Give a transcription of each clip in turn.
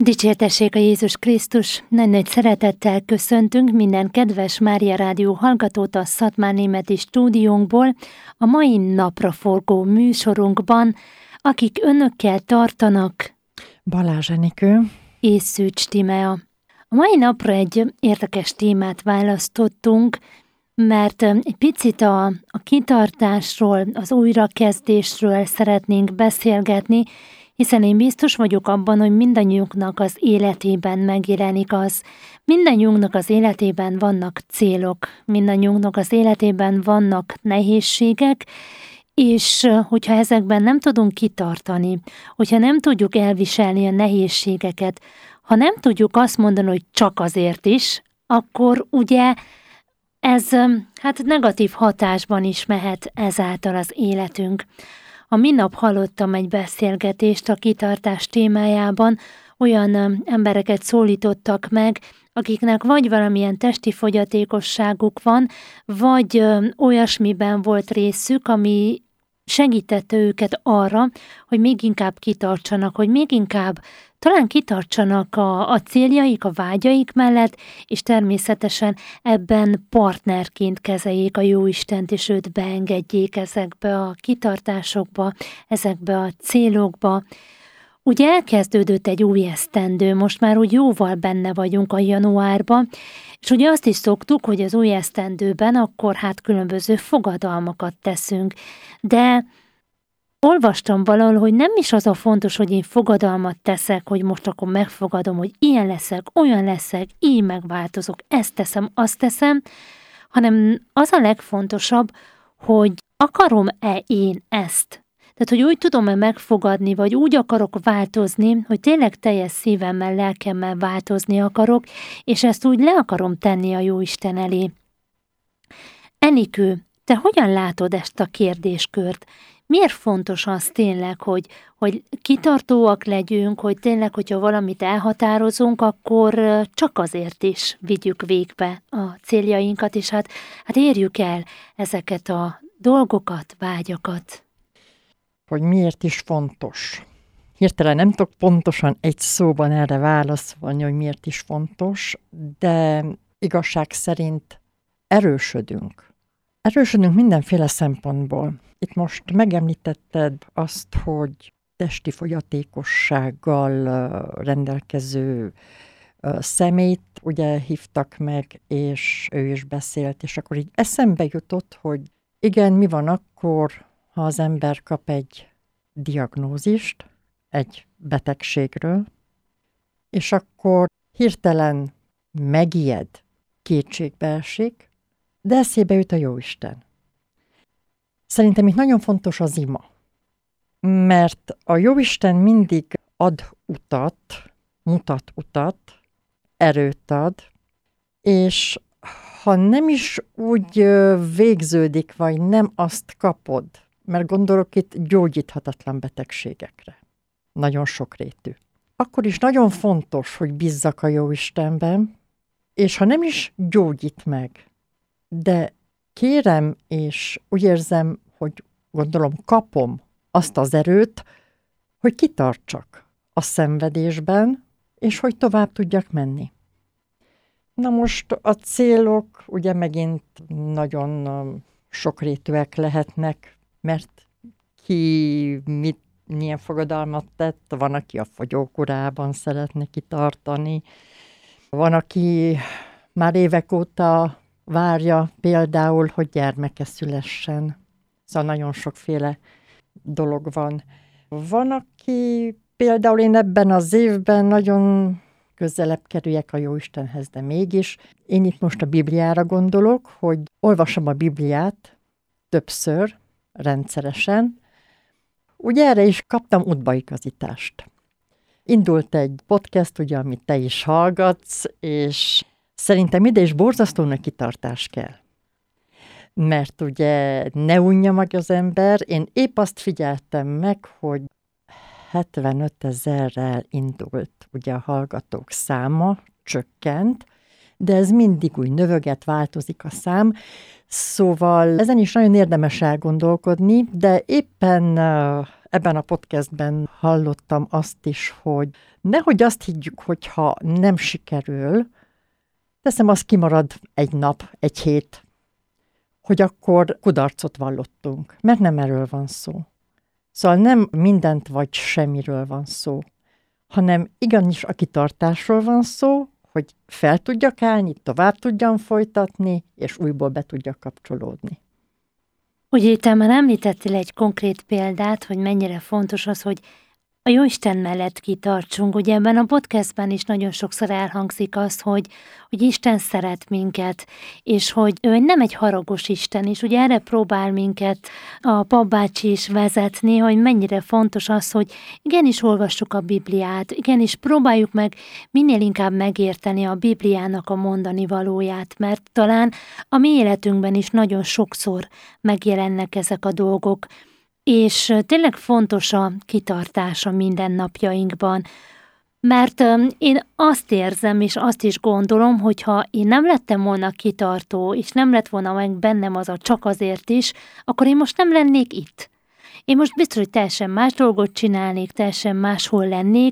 Dicsértessék a Jézus Krisztus! Nagy-nagy szeretettel köszöntünk minden kedves Mária Rádió hallgatót a Szatmárnémeti stúdiónkból, a mai napra forgó műsorunkban, akik önökkel tartanak Balázs Enikő és Szűcs Tímea. A mai napra egy érdekes témát választottunk, mert egy picit a kitartásról, az újrakezdésről szeretnénk beszélgetni, hiszen én biztos vagyok abban, hogy mindannyiunknak az életében megjelenik az. Mindannyiunknak az életében vannak célok, mindannyiunknak az életében vannak nehézségek, és hogyha ezekben nem tudunk kitartani, hogyha nem tudjuk elviselni a nehézségeket, ha nem tudjuk azt mondani, hogy csak azért is, akkor ugye ez negatív hatásban is mehet ezáltal az életünk. A minap hallottam egy beszélgetést a kitartás témájában, olyan embereket szólítottak meg, akiknek vagy valamilyen testi fogyatékosságuk van, vagy olyasmiben volt részük, ami segítette őket arra, hogy még inkább kitartsanak, hogy még inkább talán kitartsanak a céljaik, a vágyaik mellett, és természetesen ebben partnerként kezeljék a Jóistent, és őt beengedjék ezekbe a kitartásokba, ezekbe a célokba. Ugye elkezdődött egy új esztendő, most már úgy jóval benne vagyunk a januárban, és ugye azt is szoktuk, hogy az új esztendőben akkor különböző fogadalmakat teszünk, de olvastam valahol, hogy nem is az a fontos, hogy én fogadalmat teszek, hogy most akkor megfogadom, hogy ilyen leszek, olyan leszek, így megváltozok, ezt teszem, azt teszem, hanem az a legfontosabb, hogy akarom-e én ezt. Tehát, hogy úgy tudom-e megfogadni, vagy úgy akarok változni, hogy tényleg teljes szívemmel, lelkemmel változni akarok, és ezt úgy le akarom tenni a Jóisten elé. Enikő, te hogyan látod ezt a kérdéskört? Miért fontos az tényleg, hogy kitartóak legyünk, hogy tényleg, hogyha valamit elhatározunk, akkor csak azért is vigyük végbe a céljainkat, és hát érjük el ezeket a dolgokat, vágyakat. Hogy miért is fontos. Hirtelen nem tudok pontosan egy szóban erre válaszolni, hogy miért is fontos, de igazság szerint erősödünk. Erősödünk mindenféle szempontból. Itt most megemlítetted azt, hogy testi fogyatékossággal rendelkező személyt ugye hívtak meg, és ő is beszélt, és akkor így eszembe jutott, hogy igen, mi van akkor, ha az ember kap egy diagnózist egy betegségről, és akkor hirtelen megijed, kétségbe esik, de eszébe jut a Jóisten. Szerintem itt nagyon fontos az ima, mert a Jóisten mindig ad utat, mutat utat, erőt ad, és ha nem is úgy végződik, vagy nem azt kapod, mert gondolok itt gyógyíthatatlan betegségekre, nagyon sokrétű, akkor is nagyon fontos, hogy bízzak a Jóistenben, és ha nem is gyógyít meg, de kérem, és úgy érzem, hogy gondolom kapom azt az erőt, hogy kitartsak a szenvedésben, és hogy tovább tudjak menni. Na most a célok ugye megint nagyon sokrétűek lehetnek, mert ki milyen fogadalmat tett, van, aki a fogyókurában szeretne kitartani, van, aki már évek óta várja például, hogy gyermeke szülessen. Szóval nagyon sokféle dolog van. Van, aki például én ebben az évben nagyon közelebb kerüljek a Jóistenhez, de mégis. Én itt most a Bibliára gondolok, hogy olvasom a Bibliát többször, rendszeresen. Ugye erre is kaptam útbaigazítást. Indult egy podcast, ugye, amit te is hallgatsz, és szerintem ide is borzasztó nagy kitartás kell. Mert ugye ne unja meg az ember. Én épp azt figyeltem meg, hogy 75 000-rel indult ugye a hallgatók száma, csökkent, de ez mindig úgy növöget, változik a szám. Szóval ezen is nagyon érdemes elgondolkodni, de éppen ebben a podcastben hallottam azt is, hogy nehogy azt higgyük, hogyha nem sikerül, teszem, az kimarad egy nap, egy hét, hogy akkor kudarcot vallottunk, mert nem erről van szó. Szóval nem mindent vagy semmiről van szó, hanem igenis a kitartásról van szó, hogy fel tudjak állni, tovább tudjam folytatni, és újból be tudjak kapcsolódni. Ugye itt már említettél egy konkrét példát, hogy mennyire fontos az, hogy a Jóisten mellett kitartsunk. Ugye ebben a podcastben is nagyon sokszor elhangzik az, hogy Isten szeret minket, és hogy ő nem egy haragos Isten, és ugye erre próbál minket a papbácsi is vezetni, hogy mennyire fontos az, hogy igenis olvassuk a Bibliát, igenis próbáljuk meg minél inkább megérteni a Bibliának a mondani valóját, mert talán a mi életünkben is nagyon sokszor megjelennek ezek a dolgok, és tényleg fontos a kitartás a mindennapjainkban, mert én azt érzem, és azt is gondolom, hogy ha én nem lettem volna kitartó, és nem lett volna meg bennem az a csak azért is, akkor én most nem lennék itt. Én most biztos, hogy teljesen más dolgot csinálnék, teljesen máshol lennék,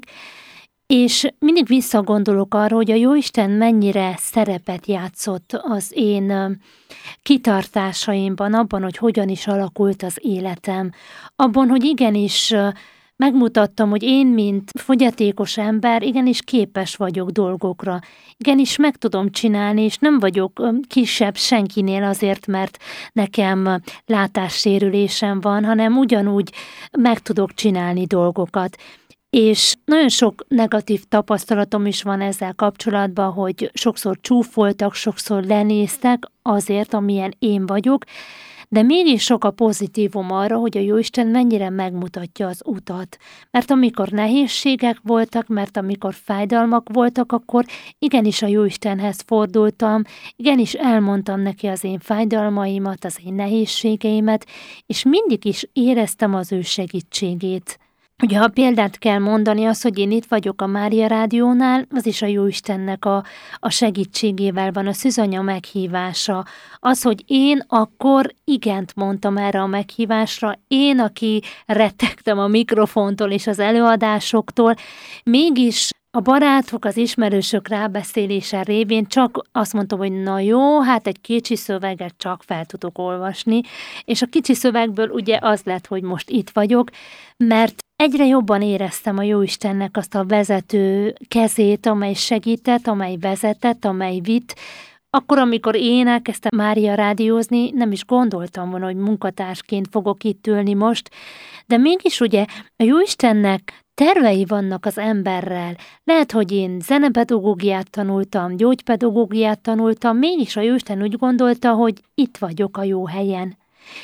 és mindig visszagondolok arra, hogy a Jóisten mennyire szerepet játszott az én kitartásaimban, abban, hogy hogyan is alakult az életem, abban, hogy igenis megmutattam, hogy én, mint fogyatékos ember, igenis képes vagyok dolgokra. Igenis meg tudom csinálni, és nem vagyok kisebb senkinél azért, mert nekem látássérülésem van, hanem ugyanúgy meg tudok csinálni dolgokat. És nagyon sok negatív tapasztalatom is van ezzel kapcsolatban, hogy sokszor csúfoltak, sokszor lenéztek azért, amilyen én vagyok, de mégis sok a pozitívum arra, hogy a Jóisten mennyire megmutatja az utat. Mert amikor nehézségek voltak, mert amikor fájdalmak voltak, akkor igenis a Jóistenhez fordultam, igenis elmondtam neki az én fájdalmaimat, az én nehézségeimet, és mindig is éreztem az ő segítségét. Ugye, ha példát kell mondani, az, hogy én itt vagyok a Mária Rádiónál, az is a Jóistennek a segítségével van, a szűzanya meghívása. Az, hogy én akkor igent mondtam erre a meghívásra, én, aki rettegtem a mikrofontól és az előadásoktól, mégis a barátok, az ismerősök rábeszélése révén csak azt mondtam, hogy na jó, hát egy kicsi szöveget csak fel tudok olvasni, és a kicsi szövegből ugye az lett, hogy most itt vagyok, mert egyre jobban éreztem a Jóistennek azt a vezető kezét, amely segített, amely vezetett, amely vitt. Akkor, amikor én elkezdtem Mária rádiózni, nem is gondoltam volna, hogy munkatársként fogok itt ülni most, de mégis ugye a Jóistennek tervei vannak az emberrel. Lehet, hogy én zenepedagógiát tanultam, gyógypedagógiát tanultam, mégis a Jóisten úgy gondolta, hogy itt vagyok a jó helyen.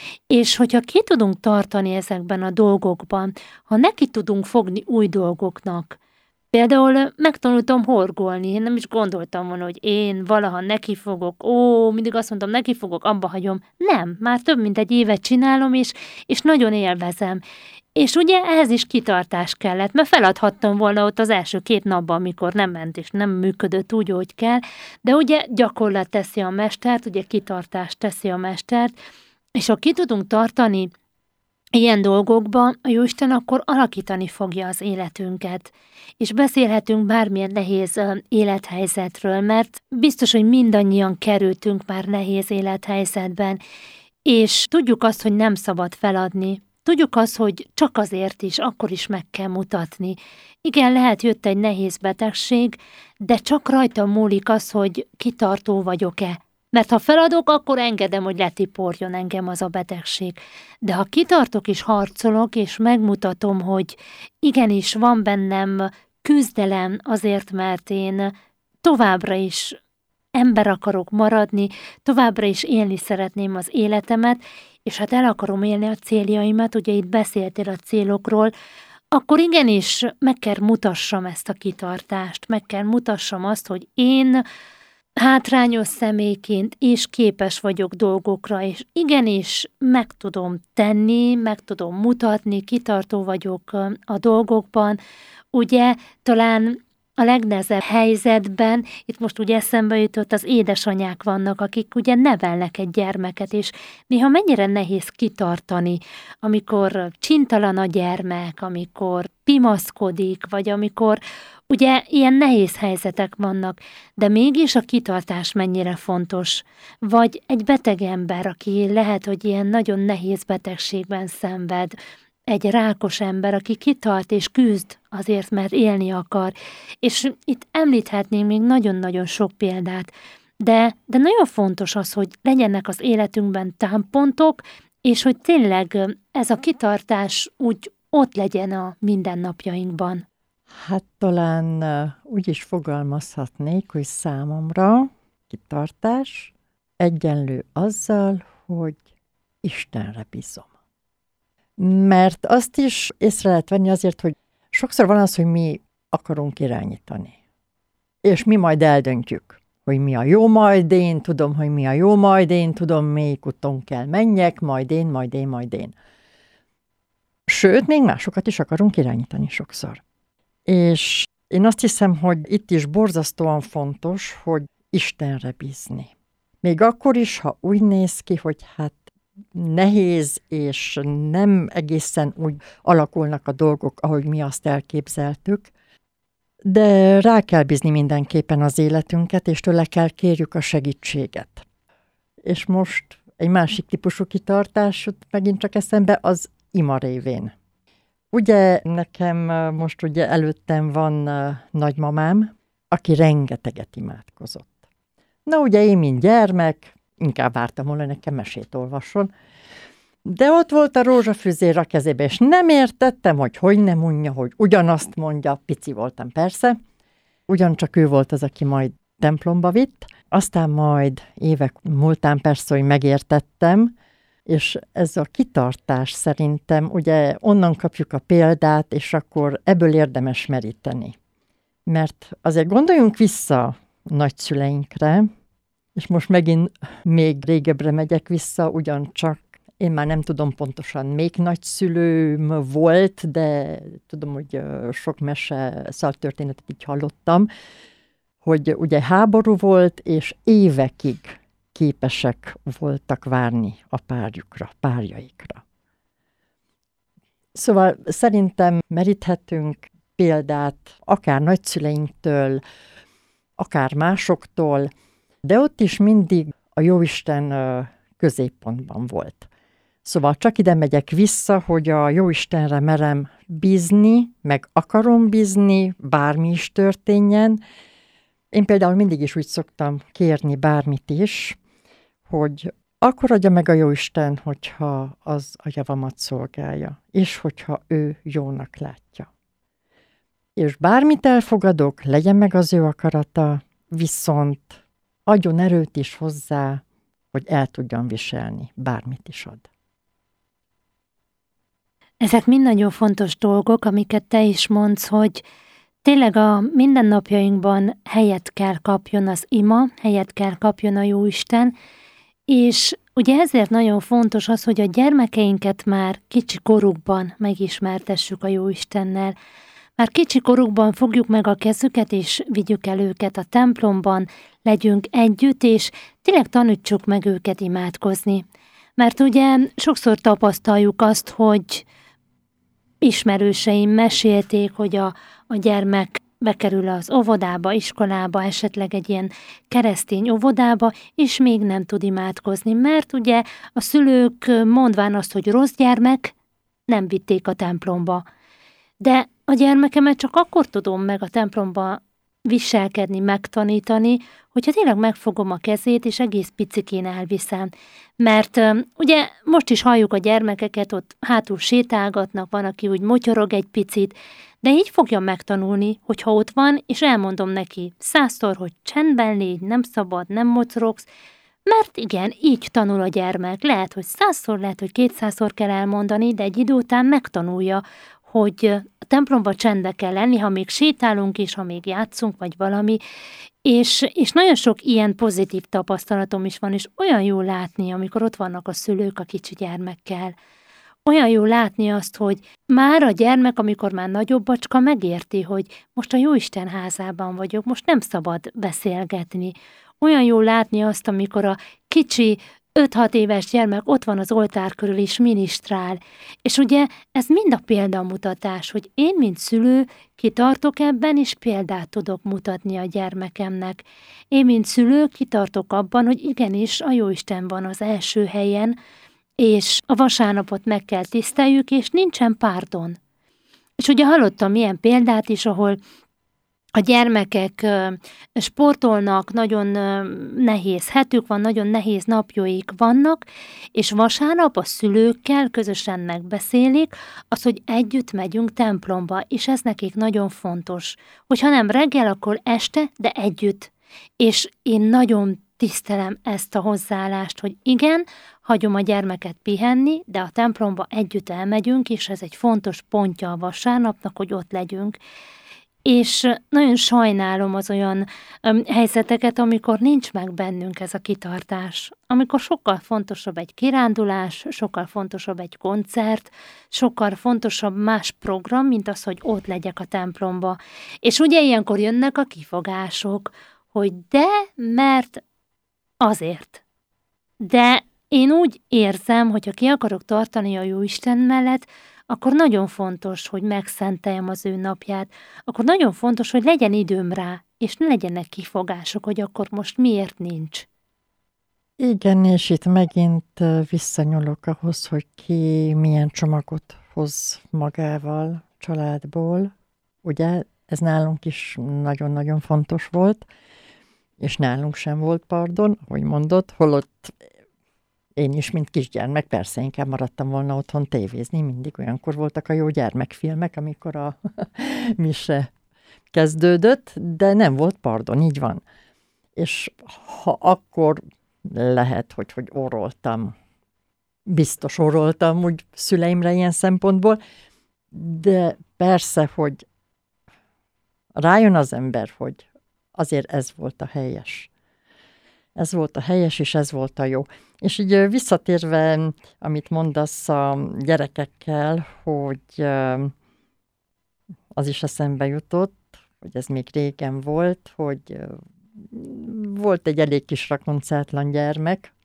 És hogyha ki tudunk tartani ezekben a dolgokban, ha neki tudunk fogni új dolgoknak, például megtanultam horgolni, én nem is gondoltam volna, hogy én valaha neki fogok, mindig azt mondtam, neki fogok, abba hagyom. Nem, már több mint egy évet csinálom, és nagyon élvezem. És ugye ehhez is kitartás kellett, mert feladhattam volna ott az első 2 napban, amikor nem ment és nem működött úgy, ahogy kell, de ugye gyakorlat teszi a mestert, ugye kitartás teszi a mestert, és ha ki tudunk tartani ilyen dolgokban, a Jóisten akkor alakítani fogja az életünket. És beszélhetünk bármilyen nehéz élethelyzetről, mert biztos, hogy mindannyian kerültünk már nehéz élethelyzetben, és tudjuk azt, hogy nem szabad feladni. Tudjuk azt, hogy csak azért is, akkor is meg kell mutatni. Igen, lehet jött egy nehéz betegség, de csak rajta múlik az, hogy kitartó vagyok-e. Mert ha feladok, akkor engedem, hogy letiporjon engem az a betegség. De ha kitartok és harcolok, és megmutatom, hogy igenis van bennem küzdelem azért, mert én továbbra is ember akarok maradni, továbbra is élni szeretném az életemet, és hát el akarom élni a céljaimat, ugye itt beszéltél a célokról, akkor igenis meg kell mutassam ezt a kitartást, meg kell mutassam azt, hogy én hátrányos személyként is képes vagyok dolgokra, és igenis meg tudom tenni, meg tudom mutatni, kitartó vagyok a dolgokban. Ugye talán a legnehezebb helyzetben, itt most ugye eszembe jutott, az édesanyák vannak, akik ugye nevelnek egy gyermeket, és néha mennyire nehéz kitartani, amikor csintalan a gyermek, amikor pimaszkodik, vagy amikor ugye ilyen nehéz helyzetek vannak, de mégis a kitartás mennyire fontos. Vagy egy beteg ember, aki lehet, hogy ilyen nagyon nehéz betegségben szenved, egy rákos ember, aki kitart és küzd azért, mert élni akar. És itt említhetnénk még nagyon-nagyon sok példát, de nagyon fontos az, hogy legyenek az életünkben támpontok, és hogy tényleg ez a kitartás úgy ott legyen a mindennapjainkban. Hát talán úgy is fogalmazhatnék, hogy számomra kitartás egyenlő azzal, hogy Istenre bízom. Mert azt is észre lehet venni azért, hogy sokszor van az, hogy mi akarunk irányítani. És mi majd eldöntjük, hogy mi a jó, majd én tudom, hogy mi a jó, majd én tudom, melyik úton kell menjek, majd én. Sőt, még másokat is akarunk irányítani sokszor. És én azt hiszem, hogy itt is borzasztóan fontos, hogy Istenre bízni. Még akkor is, ha úgy néz ki, hogy hát nehéz, és nem egészen úgy alakulnak a dolgok, ahogy mi azt elképzeltük, de rá kell bízni mindenképpen az életünket, és tőle kell kérjük a segítséget. És most egy másik típusú kitartás jut megint csak eszembe, az ima révén. Ugye nekem most ugye előttem van nagymamám, aki rengeteget imádkozott. Na ugye én, mint gyermek, inkább vártam volna, nekem mesét olvasson, de ott volt a rózsafüzér a kezébe, és nem értettem, hogy nem mondja, hogy ugyanazt mondja, pici voltam persze, ugyancsak ő volt az, aki majd templomba vitt, aztán majd évek múltán persze, hogy megértettem, és ez a kitartás szerintem, ugye onnan kapjuk a példát, és akkor ebből érdemes meríteni. Mert azért gondoljunk vissza a nagyszüleinkre, és most megint még régebbre megyek vissza, ugyancsak én már nem tudom pontosan, még nagyszülőm volt, de tudom, hogy sok mese szaltörténetet így hallottam, hogy ugye háború volt, és évekig képesek voltak várni a párjaikra. Szóval szerintem meríthetünk példát akár nagyszüleinktől, akár másoktól, de ott is mindig a Jóisten középpontban volt. Szóval csak ide megyek vissza, hogy a Jóistenre merem bízni, meg akarom bízni, bármi is történjen. Én például mindig is úgy szoktam kérni bármit is, hogy akkor adja meg a Jóisten, hogyha az a javamat szolgálja, és hogyha ő jónak látja. És bármit elfogadok, legyen meg az ő akarata, viszont adjon erőt is hozzá, hogy el tudjam viselni, bármit is ad. Ezek mind nagyon fontos dolgok, amiket te is mondsz, hogy tényleg a mindennapjainkban helyet kell kapjon az ima, helyet kell kapjon a Jóisten, és ugye ezért nagyon fontos az, hogy a gyermekeinket már kicsi korukban megismertessük a Jóistennel. Már kicsi korukban fogjuk meg a kezüket, és vigyük el őket a templomban, legyünk együtt, és tényleg tanítsuk meg őket imádkozni. Mert ugye sokszor tapasztaljuk azt, hogy ismerőseim mesélték, hogy a gyermek bekerül az óvodába, iskolába, esetleg egy ilyen keresztény óvodába, és még nem tud imádkozni, mert ugye a szülők mondván azt, hogy rossz gyermek, nem vitték a templomba. De a gyermekemet csak akkor tudom meg a templomba viselkedni, megtanítani, hogyha tényleg megfogom a kezét, és egész picikén elviszem. Mert ugye most is halljuk a gyermekeket, ott hátul sétálgatnak, van, aki úgy motyorog egy picit, de így fogja megtanulni, hogyha ott van, és elmondom neki 100-szor, hogy csendben légy, nem szabad, nem mocorogsz, mert igen, így tanul a gyermek. Lehet, hogy 100-szor, lehet, hogy 200-szor kell elmondani, de egy idő után megtanulja, hogy a templomba csendbe kell lenni, ha még sétálunk is, ha még játszunk, vagy valami, és nagyon sok ilyen pozitív tapasztalatom is van, és olyan jó látni, amikor ott vannak a szülők a kicsi gyermekkel. olyan jó látni azt, hogy már a gyermek, amikor már nagyobb bacska, megérti, hogy most a Jóisten házában vagyok, most nem szabad beszélgetni. Olyan jó látni azt, amikor a kicsi 5-6 éves gyermek ott van az oltár körül és minisztrál. És ugye ez mind a példamutatás, hogy én, mint szülő, kitartok ebben, és példát tudok mutatni a gyermekemnek. Én, mint szülő, kitartok abban, hogy igenis a Jóisten van az első helyen, és a vasárnapot meg kell tiszteljük, és nincsen párdon. És ugye hallottam ilyen példát is, ahol a gyermekek sportolnak, nagyon nehéz hetük van, nagyon nehéz napjaik vannak, és vasárnap a szülőkkel közösen megbeszélik az, hogy együtt megyünk templomba, és ez nekik nagyon fontos. Hogyha nem reggel, akkor este, de együtt. És én nagyon tisztelem ezt a hozzáállást, hogy igen, hagyom a gyermeket pihenni, de a templomba együtt elmegyünk, és ez egy fontos pontja a vasárnapnak, hogy ott legyünk. És nagyon sajnálom az olyan helyzeteket, amikor nincs meg bennünk ez a kitartás. Amikor sokkal fontosabb egy kirándulás, sokkal fontosabb egy koncert, sokkal fontosabb más program, mint az, hogy ott legyek a templomba. És ugye ilyenkor jönnek a kifogások, hogy de, mert azért. De én úgy érzem, hogy ha ki akarok tartani a Jóisten mellett, akkor nagyon fontos, hogy megszenteljem az ő napját, akkor nagyon fontos, hogy legyen időm rá, és ne legyenek kifogások, hogy akkor most miért nincs. Igen, és itt megint visszanyúlok ahhoz, hogy ki milyen csomagot hoz magával családból. Ugye ez nálunk is nagyon-nagyon fontos volt, és nálunk sem volt pardon, ahogy mondod, holott én is, mint kisgyermek, persze inkább maradtam volna otthon tévézni, mindig olyankor voltak a jó gyermekfilmek, amikor a mise kezdődött, de nem volt pardon, így van. És ha akkor lehet, hogy orroltam, biztos orroltam úgy szüleimre ilyen szempontból, de persze, hogy rájön az ember, hogy azért ez volt a helyes. Ez volt a helyes, és ez volt a jó. És így visszatérve, amit mondasz a gyerekekkel, hogy az is eszembe jutott, hogy ez még régen volt, hogy volt egy elég kis rakoncátlan gyermek,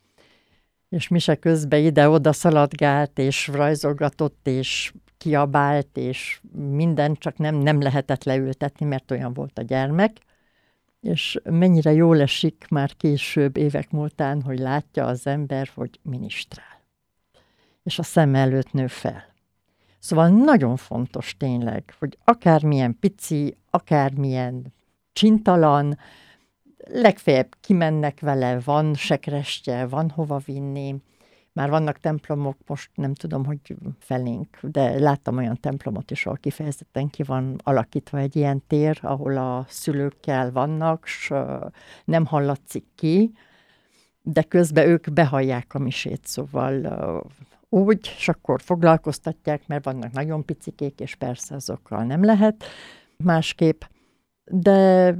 és mise közben ide-oda szaladgált, és rajzolgatott, és kiabált, és minden, csak nem lehetett leültetni, mert olyan volt a gyermek. És mennyire jól esik már később, évek múltán, hogy látja az ember, hogy minisztrál. És a szem előtt nő fel. Szóval nagyon fontos tényleg, hogy akármilyen pici, akármilyen csintalan, legfeljebb kimennek vele, van sekrestje, van hova vinni. Már vannak templomok, most nem tudom, hogy felénk, de láttam olyan templomot is, ahol kifejezetten ki van alakítva egy ilyen tér, ahol a szülőkkel vannak, s nem hallatszik ki, de közben ők behallják a misét, szóval úgy, és akkor foglalkoztatják, mert vannak nagyon picikék, és persze azokkal nem lehet másképp, de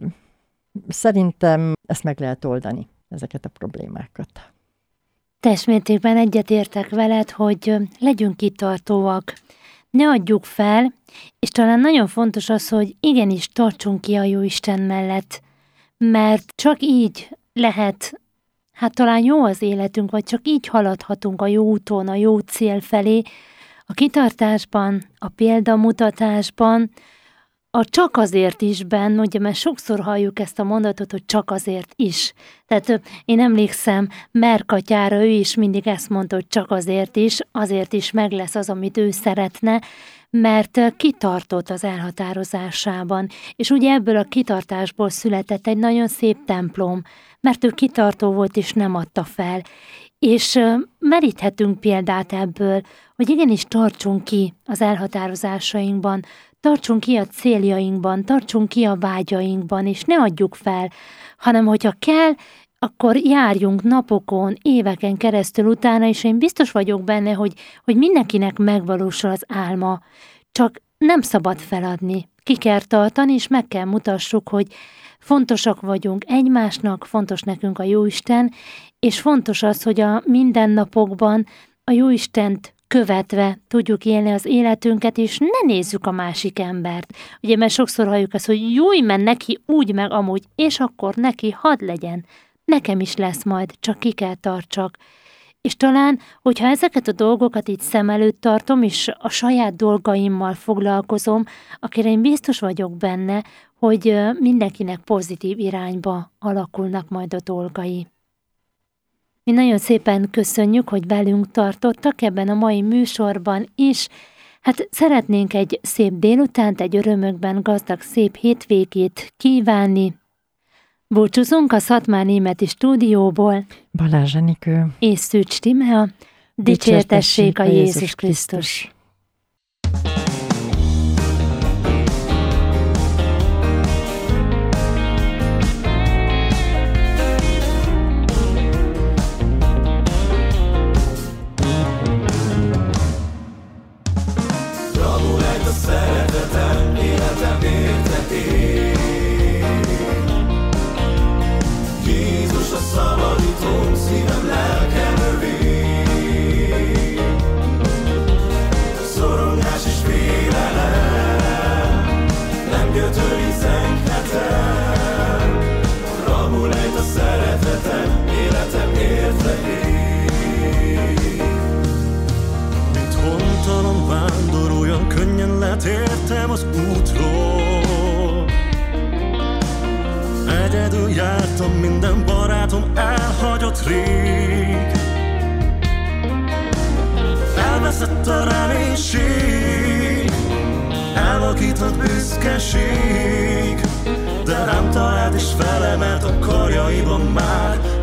szerintem ezt meg lehet oldani, ezeket a problémákat. Teljes mértékben egyetértek veled, hogy legyünk kitartóak, ne adjuk fel, és talán nagyon fontos az, hogy igenis tartsunk ki a Jóisten mellett, mert csak így lehet, hát talán jó az életünk, vagy csak így haladhatunk a jó úton, a jó cél felé, a kitartásban, a példamutatásban, a csak azért isben, ugye, mert sokszor halljuk ezt a mondatot, hogy csak azért is. Tehát én emlékszem Merkatyára, ő is mindig ezt mondta, hogy csak azért is meg lesz az, amit ő szeretne, mert kitartott az elhatározásában. És ugye ebből a kitartásból született egy nagyon szép templom, mert ő kitartó volt és nem adta fel. És meríthetünk példát ebből, hogy igenis tartsunk ki az elhatározásainkban, tartsunk ki a céljainkban, tartsunk ki a vágyainkban, és ne adjuk fel, hanem hogyha kell, akkor járjunk napokon, éveken keresztül utána, és én biztos vagyok benne, hogy mindenkinek megvalósul az álma, csak nem szabad feladni. Ki kell tartani, és meg kell mutassuk, hogy fontosak vagyunk egymásnak, fontos nekünk a Jóisten, és fontos az, hogy a mindennapokban a Jóistent követve tudjuk élni az életünket, és ne nézzük a másik embert. Ugye, mert sokszor halljuk azt, hogy júj, mert neki úgy meg amúgy, és akkor neki hadd legyen. Nekem is lesz majd, csak ki kell tartsak. És talán, hogyha ezeket a dolgokat így szem előtt tartom, és a saját dolgaimmal foglalkozom, akkor én biztos vagyok benne, hogy mindenkinek pozitív irányba alakulnak majd a dolgai. Mi nagyon szépen köszönjük, hogy velünk tartottak ebben a mai műsorban is. Hát szeretnénk egy szép délutánt, egy örömökben gazdag szép hétvégét kívánni. Búcsúzunk a Szatmár Németi stúdióból. Balázs Enikő És Szűcs Tímea. Dicsértessék a Jézus Krisztus! Szeretetem, életem érte én. Jézus a szabadítóm, szívem, lelkem övé. Szorongás és félelem nem götöri zenknetem. Rabul ejt a szeretetem, életem érte én. Mint hontalan vándor, olyan könnyen letértem az útról. Egyedül jártam, minden barátom elhagyott rég. Elveszett a reménység, elvakított büszkeség, de rám talált és felemelt a karjaiban már.